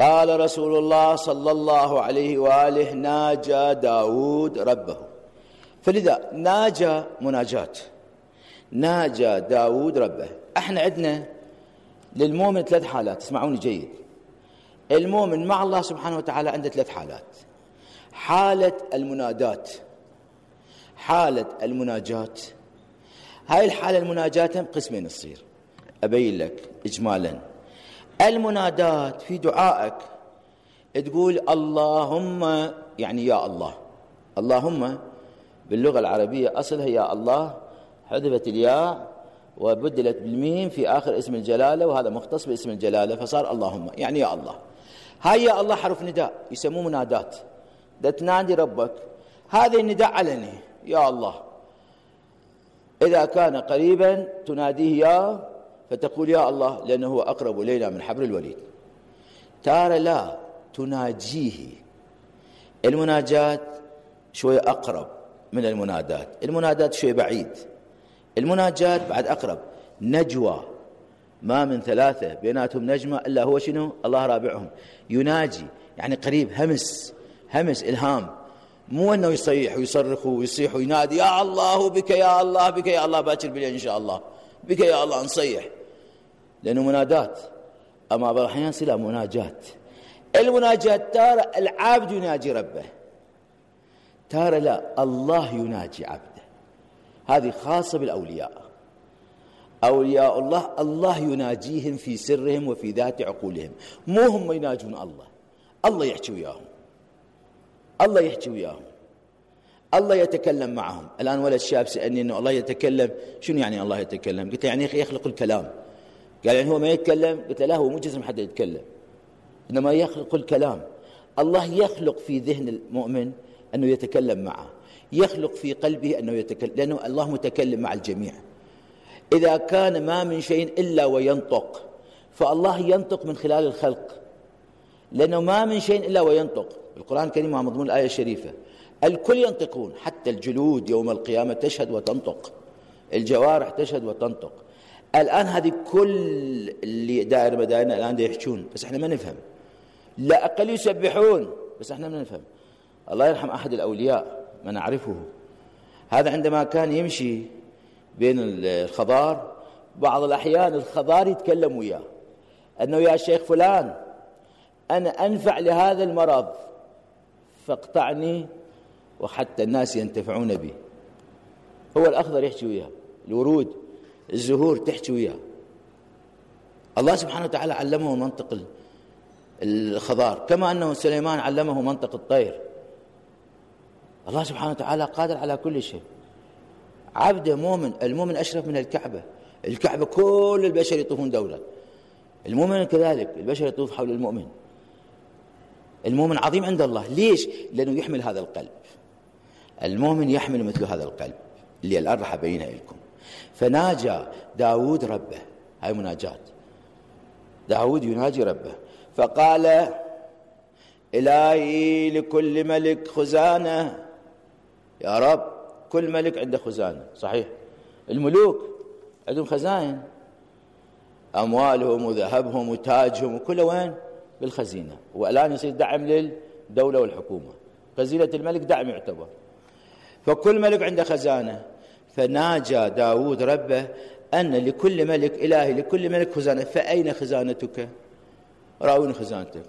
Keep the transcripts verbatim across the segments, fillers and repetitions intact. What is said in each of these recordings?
قال رسول الله صلى الله عليه وآله: ناجى داود ربه. فلذا ناجى مناجاة، ناجى داود ربه. احنا عندنا للمؤمن ثلاث حالات، اسمعوني جيد. المؤمن مع الله سبحانه وتعالى عنده ثلاث حالات: حالة المنادات، حالة المناجات. هاي الحالة المناجاة قسمين تصير، أبين لك إجمالا. المنادات في دعائك تقول اللهم، يعني يا الله. اللهم باللغة العربية أصلها يا الله، حذفت الياء وبدلت بالميم في آخر اسم الجلالة، وهذا مختص باسم الجلالة فصار اللهم، يعني يا الله. هاي يا الله حرف نداء يسموه منادات، ده تنادي ربك. هذا النداء علني يا الله. إذا كان قريبا تناديه يا، فتقول يا الله لأنه هو أقرب إلينا من حبل الوريد. تارى لا تناجيه. المناجات شوية أقرب من المنادات، المنادات شوية بعيد، المناجات بعد أقرب. نجوى، ما من ثلاثة بيناتهم نجمة إلا هو شنو؟ الله رابعهم. يناجي يعني قريب، همس، همس إلهام، مو أنه يصيح ويصرخ ويصيح وينادي يا الله بك يا الله بك يا الله باكر بالليل إن شاء الله بك يا الله نصيح، لأنه منادات. أما بعض الأحيان صلة مناجات. المناجات ترى العبد يناجي ربه، ترى لا الله يناجي عبده. هذه خاصة بالأولياء. أولياء الله الله يناجيهم في سرهم وفي ذات عقولهم، مو هم يناجون الله، الله يحكي وياهم، الله يحكي وياهم، الله يتكلم معهم. الآن ولد شاب سألني أنه الله يتكلم، شنو يعني الله يتكلم؟ قلت له يعني يخلق الكلام. قال يعني هو ما يتكلم؟ قلت له لا، هو مو جسم حتى يتكلم، إنما يخلق الكلام. الله يخلق في ذهن المؤمن أنه يتكلم معه، يخلق في قلبه أنه يتكلم، لأنه الله متكلم مع الجميع. إذا كان ما من شيء إلا وينطق، فالله ينطق من خلال الخلق، لأنه ما من شيء إلا وينطق. القرآن الكريم مع مضمون الآية الشريفة الكل ينطقون، حتى الجلود يوم القيامة تشهد وتنطق، الجوارح تشهد وتنطق. الآن هذه كل اللي دائر مدائنا الآن دا يحجون، بس احنا ما نفهم. لا أقل يسبحون بس احنا ما نفهم. الله يرحم أحد الأولياء ما نعرفه، هذا عندما كان يمشي بين الخضار بعض الأحيان الخضار يتكلم وياه أنه يا شيخ فلان أنا أنفع لهذا المرض فاقطعني وحتى الناس ينتفعون به. هو الأخضر يحكي وياه، الورود الزهور تحكي وياه. الله سبحانه وتعالى علمه منطق الخضار، كما أنه سليمان علمه منطق الطير. الله سبحانه وتعالى قادر على كل شيء. عبده مؤمن، المؤمن أشرف من الكعبة، الكعبة كل البشر يطوفون دولة، المؤمن كذلك البشر يطوف حول المؤمن. المؤمن عظيم عند الله، ليش؟ لأنه يحمل هذا القلب. المؤمن يحمل مثل هذا القلب اللي الآن راح أبينها لكم. فناجى داود ربه، هاي مناجات. داود يناجي ربه فقال إلهي لكل ملك خزانة. يا رب كل ملك عنده خزانة، صحيح، الملوك عندهم خزائن، أموالهم وذهبهم وتاجهم وكله وين؟ بالخزينة. والآن يصير دعم للدولة والحكومة، خزينة الملك دعم يعتبر. فكل ملك عنده خزانة. فناجى داود ربه أن لكل ملك، إلهي لكل ملك خزانة، فأين خزانتك؟ راوين خزانتك.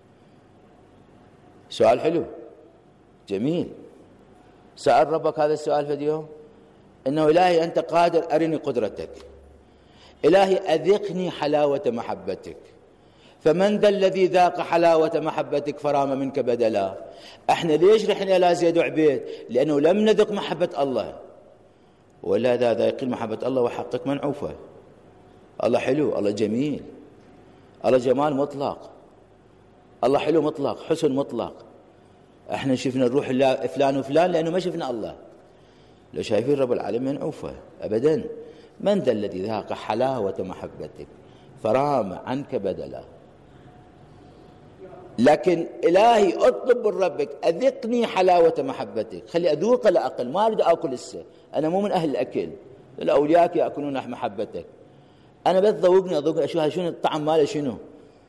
سؤال حلو جميل. سأل ربك هذا السؤال في اليوم، إنه إلهي أنت قادر، أرني قدرتك. إلهي أذقني حلاوة محبتك. فمن ذا الذي ذاق حلاوة محبتك فرام منك بدلا. احنا ليش رحنا إلى زيد وعبيد؟ لأنه لم نذق محبة الله، ولا ذا ذاقين محبة الله وحقق منعوفة. الله حلو، الله جميل، الله جمال مطلق، الله حلو مطلق، حسن مطلق. احنا شفنا الروح الله فلان وفلان لأنه ما شفنا الله. لو شايفين رب العالمين منعوفة أبدا. من ذا الذي ذاق حلاوة محبتك فرام عنك بدلا. لكن إلهي أطلب من ربك أذقني حلاوة محبتك، خلي أذوق لا أقل، ما أريد أكل السه، أنا مو من أهل الأكل، الأولياء يأكلون محبتك، أنا بس ذوقني أذوقني أشوف شنو الطعم ماله شنو.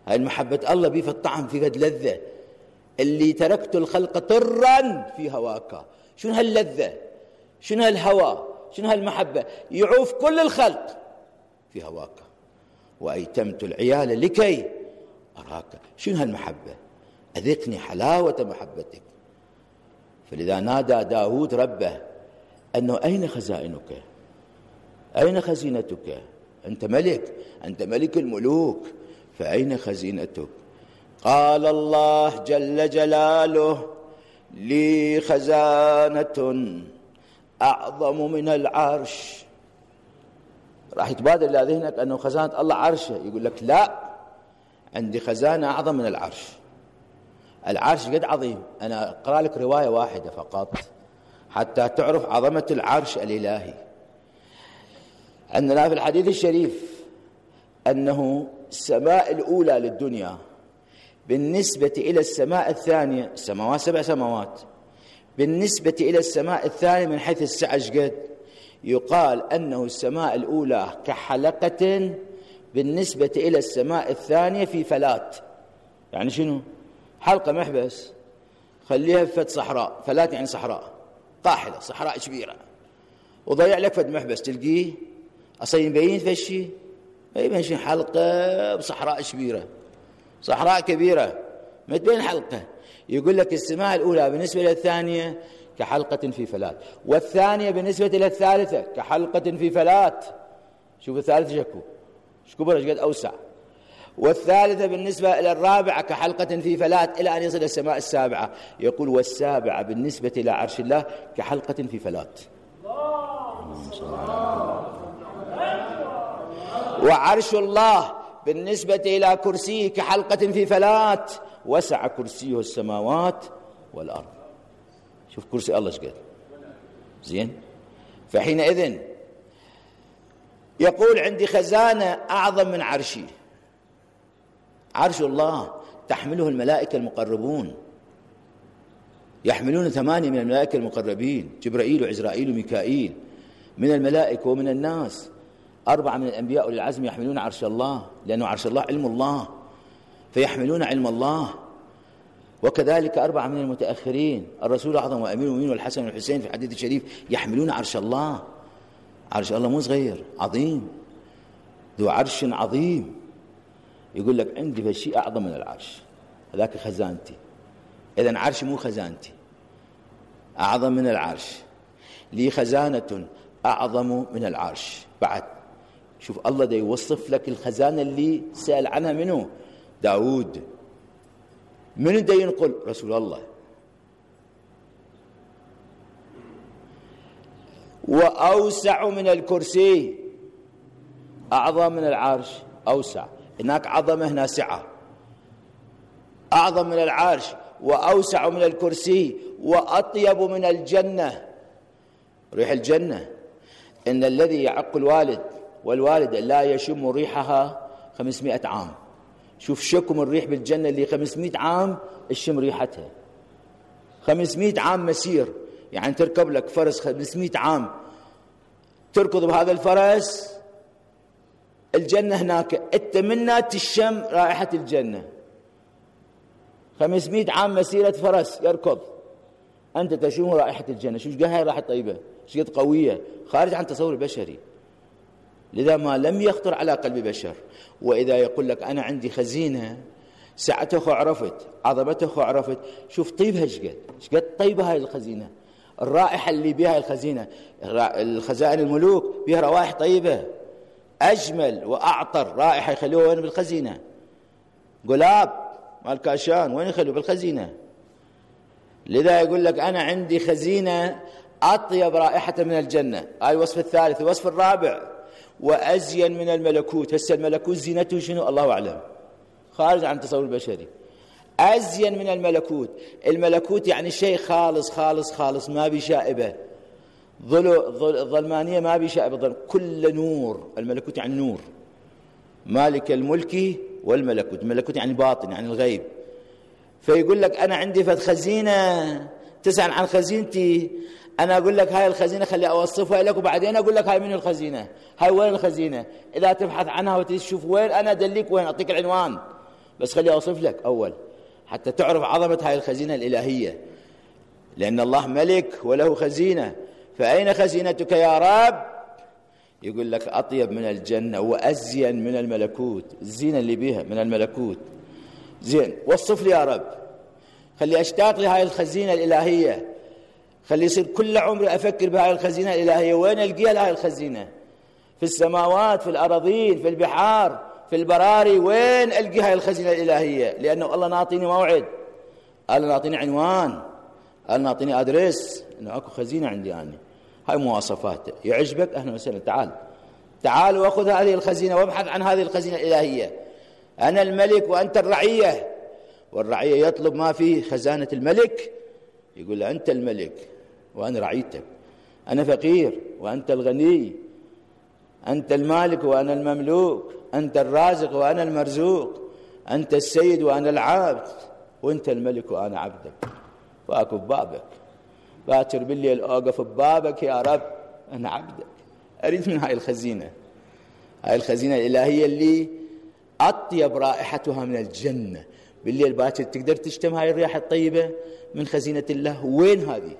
هاي المحبة الله بيه في الطعم، في قد لذة. اللي تركت الخلق طرا في هواك، شنو هاللذة، شنو هالهوى، شنو هالمحبة، يعوف كل الخلق في هواك. وأيتمت العيال لكي أراك، شنو هالمحبة، أذقني حلاوة محبتك. فلذا نادى داود ربه أنه أين خزائنك، أين خزينتك، أنت ملك، أنت ملك الملوك، فأين خزينتك؟ قال الله جل جلاله لي خزانة أعظم من العرش. راح يتبادر إلى ذهنك أنه خزانة الله عرشه، يقول لك لا، عندي خزانة أعظم من العرش. العرش قد عظيم. أنا أقرأ لك رواية واحدة فقط حتى تعرف عظمة العرش الإلهي. عندنا في الحديث الشريف أنه السماء الأولى للدنيا بالنسبة إلى السماء الثانية، السماوات سبع سماوات، بالنسبة إلى السماء الثانية من حيث السعة قد يقال أنه السماء الأولى كحلقة بالنسبة إلى السماء الثانية في فلات. يعني شنو؟ حلقة محبس خليها في فد صحراء، فلات يعني صحراء قاحلة، صحراء كبيرة، وضيع لك فد محبس تلقيه أصلا يبين فشي، ما يبين شيء، حلقة بصحراء كبيرة، صحراء كبيرة ما تبين حلقة. يقول لك السماء الأولى بالنسبة إلى الثانية كحلقة في فلات، والثانية بالنسبة إلى الثالثة كحلقة في فلات. شوف الثالثة شكو شكبر ايش قد أوسع، والثالثة بالنسبة إلى الرابعة كحلقة في فلات، إلى أن يصل السماء السابعة. يقول والسابعة بالنسبة إلى عرش الله كحلقة في فلات. وعرش الله بالنسبة إلى كرسيه كحلقة في فلات، وسع كرسيه السماوات والأرض. شوف كرسي الله ايش قد زين. فحينئذ يقول عندي خزانة أعظم من عرشي. عرش الله تحمله الملائكة المقربون، يحملون ثمانية من الملائكة المقربين، جبرائيل وعزرائيل وميكائيل من الملائكة ومن الناس. أربعة من الأنبياء أولي العزم يحملون عرش الله، لأنه عرش الله علم الله، فيحملون علم الله. وكذلك أربعة من المتأخرين، الرسول الأعظم وأمير المؤمنين والحسن والحسين في الحديث الشريف يحملون عرش الله. عرش الله مو صغير، عظيم، ذو عرش عظيم. يقول لك عندي فشيء أعظم من العرش، هذاك خزانتي. إذن عرش مو خزانتي، أعظم من العرش. لي خزانة أعظم من العرش. بعد شوف الله دا يوصف لك الخزانة اللي سأل عنها منه داود. من دا ينقل؟ رسول الله. وأوسع من الكرسي، أعظم من العرش، أوسع. هناك عظمة هنا سعة. أعظم من العرش وأوسع من الكرسي وأطيب من الجنة. ريح الجنة إن الذي يعق الوالد والوالدة لا يشم ريحها خمسمائة عام. شوف شكم الريح بالجنة اللي خمسمائة عام الشم ريحتها، خمسمائة عام مسير. يعني تركب لك فرس خمسمائة عام، تركض بهذا الفرس، الجنة هناك، أنت منها تشم رائحة الجنة. خمسمائة عام مسيرة فرس يركض، أنت تشم رائحة الجنة. شوف قد هاي رائحة طيبة، شو قد قوية، خارج عن تصور البشري. لذا ما لم يخطر على قلب بشر. وإذا يقول لك أنا عندي خزينة، سعته عرفت، عظمته عرفت، شوف طيبها شقد شقد طيبة هاي الخزينة. الرائحة اللي بها الخزينة، الخزائن الملوك بها روائح طيبة، أجمل وأعطر رائحة يخلوها وين؟ بالخزينة. قلاب مال كاشان وين يخلوه؟ بالخزينة. لذا يقول لك أنا عندي خزينة أطيب رائحة من الجنة. هاي الوصف الثالث. الوصف الرابع وأزين من الملكوت. هسه الملكوت زينته شنو؟ الله أعلم، خارج عن تصور البشري. أزين من الملكوت. الملكوت يعني شيء خالص خالص خالص، ما بشائبة، ظلمانية ما بشائبة، كل نور. الملكوت يعني نور، مالك الملك والملكوت. الملكوت يعني باطن، يعني الغيب. فيقول لك أنا عندي فد خزينة، تسأل عن خزينتي، أنا أقول لك هاي الخزينة خلي أوصفها لك، وبعدين أقول لك هاي من الخزينة، هاي وين الخزينة. إذا تبحث عنها وتشوف وين، أنا أدليك وين، أعطيك العنوان بس خلي أوصف لك أول حتى تعرف عظمة هاي الخزينة الإلهية، لأن الله ملك وله خزينة. فأين خزينتك يا رب؟ يقول لك أطيب من الجنة وأزين من الملكوت، الزينة اللي بيها من الملكوت. زين، وصف لي يا رب، خلي أشتاق لهاي الخزينة الإلهية، خلي يصير كل عمري أفكر بهاي الخزينة الإلهية. وين ألقيها هاي الخزينة؟ في السماوات، في الأراضين، في البحار، في البراري. وين ألقي هاي الخزينة الإلهية؟ لأنه الله ناطيني موعد، الله ناطيني عنوان، الله ناطيني أدرس إنه أكو خزينة عندي أنا. هاي مواصفاته. يعجبك؟ أهلا وسهلا، تعال تعال وأخذ هذه الخزينة وابحث عن هذه الخزينة الإلهية. أنا الملك وأنت الرعية، والرعية يطلب ما فيه خزانة الملك، يقول له أنت الملك وأنا رعيتك، أنا فقير وأنت الغني، أنت المالك وأنا المملوك، أنت الرازق وأنا المرزوق، أنت السيد وأنا العبد، وأنت الملك وأنا عبدك. وأكو ببابك باكر بالليل أوقف ببابك يا رب، أنا عبدك، أريد من هاي الخزينة، هاي الخزينة الإلهية اللي أطيب رائحتها من الجنة. بالليل باكر تقدر تشتم هاي الرياحة الطيبة من خزينة الله. وين هذه؟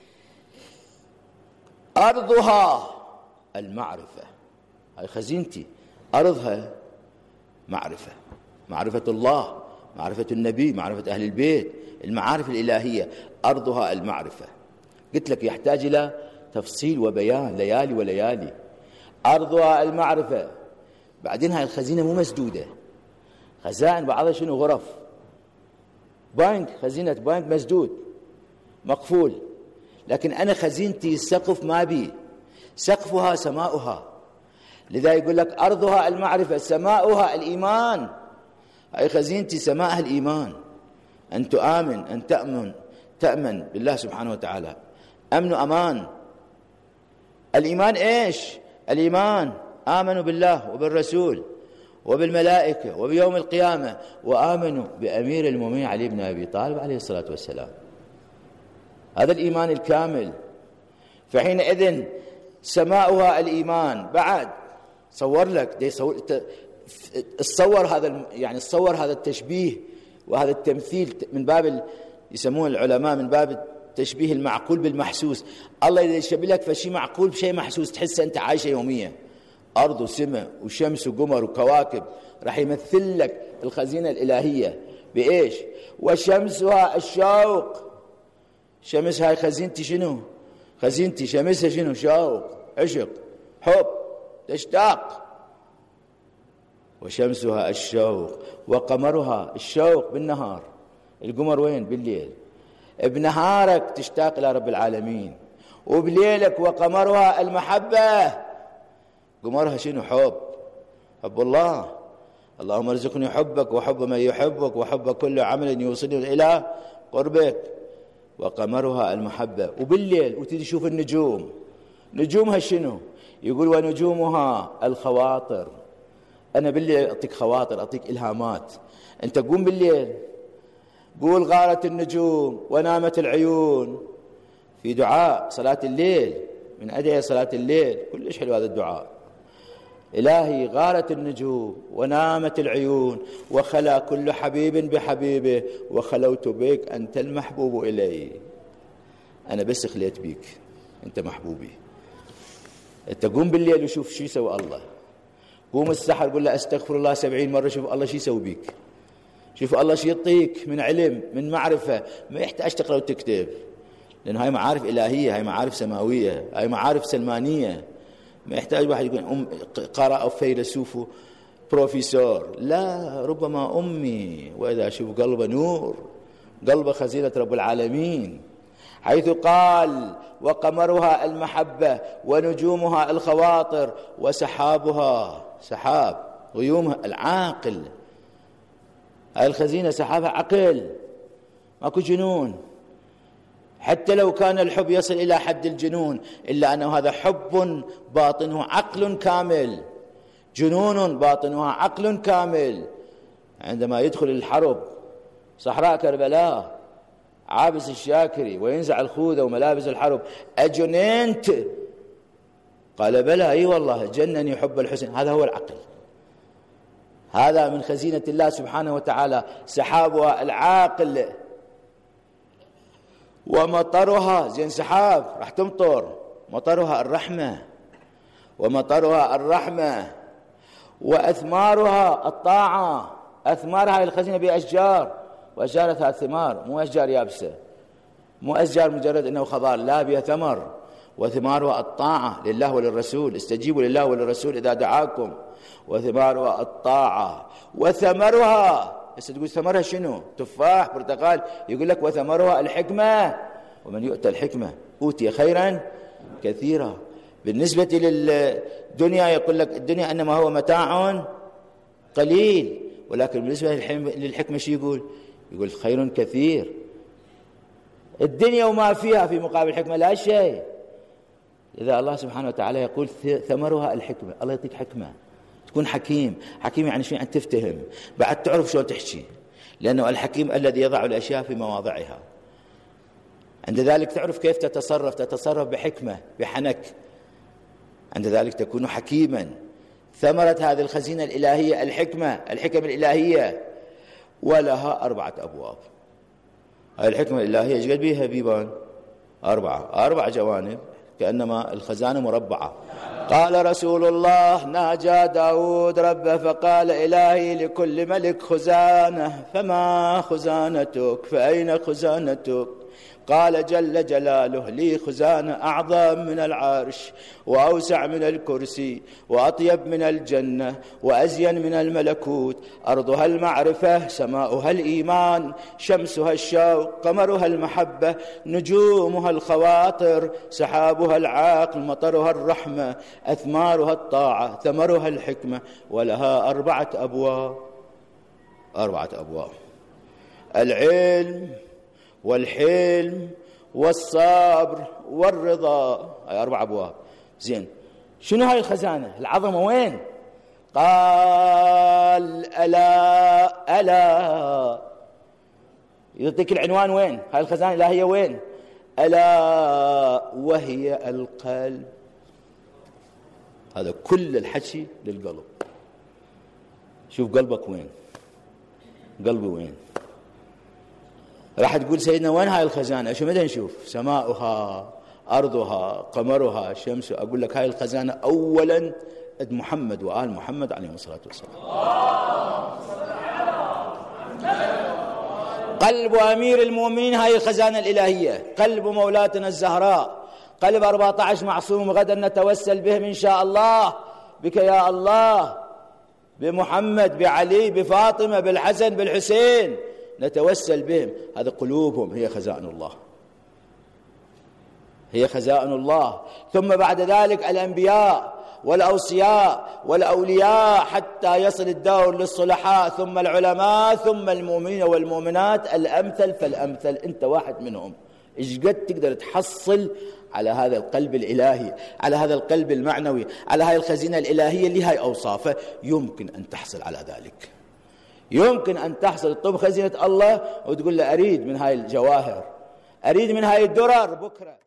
أرضها المعرفة، هاي خزينتي، أرضها معرفة، معرفة الله، معرفة النبي، معرفة أهل البيت، المعارف الإلهية. أرضها المعرفة. قلت لك يحتاج إلى تفصيل وبيان، ليالي وليالي. أرضها المعرفة. بعدين هاي الخزينة مو مسدودة، خزائن بعضها شنو؟ غرف، بنك، خزينة بنك مسدود مقفول. لكن أنا خزينتي سقف ما بي، سقفها سماؤها. لذا يقول لك أرضها المعرفة، سماؤها الإيمان. هاي خزينتي سماءها الإيمان، أن تؤمن، أن تأمن، تأمن بالله سبحانه وتعالى. أمن أمان. الإيمان إيش؟ الإيمان آمنوا بالله وبالرسول وبالملائكة وبيوم القيامة، وآمنوا بأمير المؤمنين علي بن أبي طالب عليه الصلاة والسلام. هذا الإيمان الكامل. فحينئذ سماؤها الإيمان. بعد صور لك دي صور تصور هذا، يعني تصور هذا التشبيه وهذا التمثيل من باب يسمون العلماء من باب التشبيه المعقول بالمحسوس. الله إذا يشبه لك فشي معقول بشيء محسوس تحس أنت عايشة يومية، أرض وسماء وشمس وقمر وكواكب، راح يمثل لك الخزينة الإلهية بإيش؟ وشمسها الشوق. شمس هاي خزينتي شنو؟ خزينتي شمسها شنو؟ شوق، عشق، حب، تشتاق. وشمسها الشوق وقمرها الشوق بالنهار، القمر وين؟ بالليل. بنهارك تشتاق إلى رب العالمين، وبليلك وقمرها المحبة. قمرها شنو؟ حب، حب الله. اللهم ارزقني حبك وحب من يحبك وحب كل عمل يوصلني إلى قربك. وقمرها المحبة. وبالليل وتجي تشوف النجوم، نجومها شنو؟ يقول ونجومها الخواطر. أنا بالليل أعطيك خواطر، أعطيك إلهامات. أنت قوم بالليل قول غارت النجوم ونامت العيون، في دعاء صلاة الليل من أدعية صلاة الليل، كلش حلو هذا الدعاء. إلهي غارت النجوم ونامت العيون وخلا كل حبيب بحبيبه وخلوت بك أنت المحبوب إلي. أنا بس خليت بيك، أنت محبوبي. أنت قوم بالليل وشوف شو يسوي الله. قوم السحر قل له أستغفر الله سبعين مرة، شوف الله شو يسوي بيك، شوف الله شو يعطيك من علم، من معرفة. ما يحتاج تقرأ وتكتب، لأن هاي معارف إلهية، هاي معارف سماوية، هاي معارف سلمانية. ما يحتاج واحد يقول أم قرأ أو فيلسوف بروفيسور، لا، ربما أمي وإذا أشوف قلبه نور، قلبه خزينة رب العالمين، حيث قال وقمرها المحبة ونجومها الخواطر وسحابها، سحاب غيومها العاقل. هاي الخزينة سحابها عقل، ماكو جنون. حتى لو كان الحب يصل إلى حد الجنون، إلا أنه هذا حب باطنه عقل كامل، جنون باطنها عقل كامل. عندما يدخل الحرب صحراء كربلاء عابس الشاكري وينزع الخوذة وملابس الحرب، أجننت؟ قال بلى، أي والله جنني حب الحسن. هذا هو العقل، هذا من خزينة الله سبحانه وتعالى. سحابها العاقل ومطرها، زين سحاب راح تمطر، مطرها الرحمة، ومطرها الرحمة، وأثمارها الطاعة. أثمارها الخزينة بأشجار، وأشجارها ثمار، مو أشجار يابسة، مو أشجار مجرد أنه خضار، لا بها ثمر. وثمارها الطاعة لله وللرسول، استجيبوا لله وللرسول إذا دعاكم. وثمارها الطاعة، وثمرها، بس تقول ثمرها شنو؟ تفاح، برتقال، يقول لك وثمرها الحكمة، ومن يؤتى الحكمة أوتي خيرا كثيرا. بالنسبة للدنيا يقول لك الدنيا أنما هو متاع قليل، ولكن بالنسبة للحكمة شو يقول؟ يقول خير كثير. الدنيا وما فيها في مقابل الحكمة لا شيء. إذا الله سبحانه وتعالى يقول ثمرها الحكمة، الله يعطيك حكمة، تكون حكيم. حكيم يعني شو؟ يعني تفتهم، بعد تعرف شو تحكي، لأنه الحكيم الذي يضع الأشياء في مواضعها. عند ذلك تعرف كيف تتصرف، تتصرف بحكمة بحنك، عند ذلك تكون حكيما. ثمرة هذه الخزينة الإلهية الحكمة، الحكم الإلهية، ولها أربعة أبواب. هذه الحكمة الإلهية ايش قد بيها بيبان؟ أربعة، أربع جوانب، كأنما الخزانة مربعة. قال رسول الله: ناجى داود ربه فقال: إلهي لكل ملك خزانة، فما خزانتك؟ فأين خزانتك؟ قال جل جلاله: لي خزانة أعظم من العرش، وأوسع من الكرسي، وأطيب من الجنة، وأزين من الملكوت. أرضها المعرفة، سماؤها الإيمان، شمسها الشوق، قمرها المحبة، نجومها الخواطر، سحابها العقل، مطرها الرحمة، أثمارها الطاعة، ثمرها الحكمة، ولها أربعة أبواب. أربعة أبواب: العلم والحلم والصبر والرضا. هاي أربع أبواب. زين، شنو هاي الخزانة العظمة وين؟ قال: ألا ألا. يعطيك العنوان وين هاي الخزانة الإلهية وين؟ ألا وهي القلب. هذا كل الحكي للقلب. شوف قلبك وين، قلبي وين. راح تقول سيدنا وين هاي الخزانة؟ شو مدى نشوف؟ سماؤها، أرضها، قمرها، شمسها. أقول لك هاي الخزانة أولا اد محمد وآل محمد عليهم الصلاة والسلام. قلب أمير المؤمنين هاي الخزانة الإلهية، قلب مولاتنا الزهراء، قلب أربعة عشر معصوم غدا نتوسل بهم إن شاء الله، بك يا الله، بمحمد، بعلي، بفاطمة، بالحسن، بالحسين، نتوسل بهم. هذا قلوبهم هي خزائن الله، هي خزائن الله. ثم بعد ذلك الأنبياء والأوصياء والأولياء حتى يصل الدور للصلحاء، ثم العلماء، ثم المؤمنين والمؤمنات، الأمثل فالأمثل. أنت واحد منهم. إيش قد تقدر تحصل على هذا القلب الإلهي، على هذا القلب المعنوي، على هاي الخزينة الإلهية اللي هاي أوصافه؟ يمكن أن تحصل على ذلك، يمكن أن تحصل. تطلب خزينة الله وتقول له أريد من هاي الجواهر، أريد من هاي الدرر بكرة.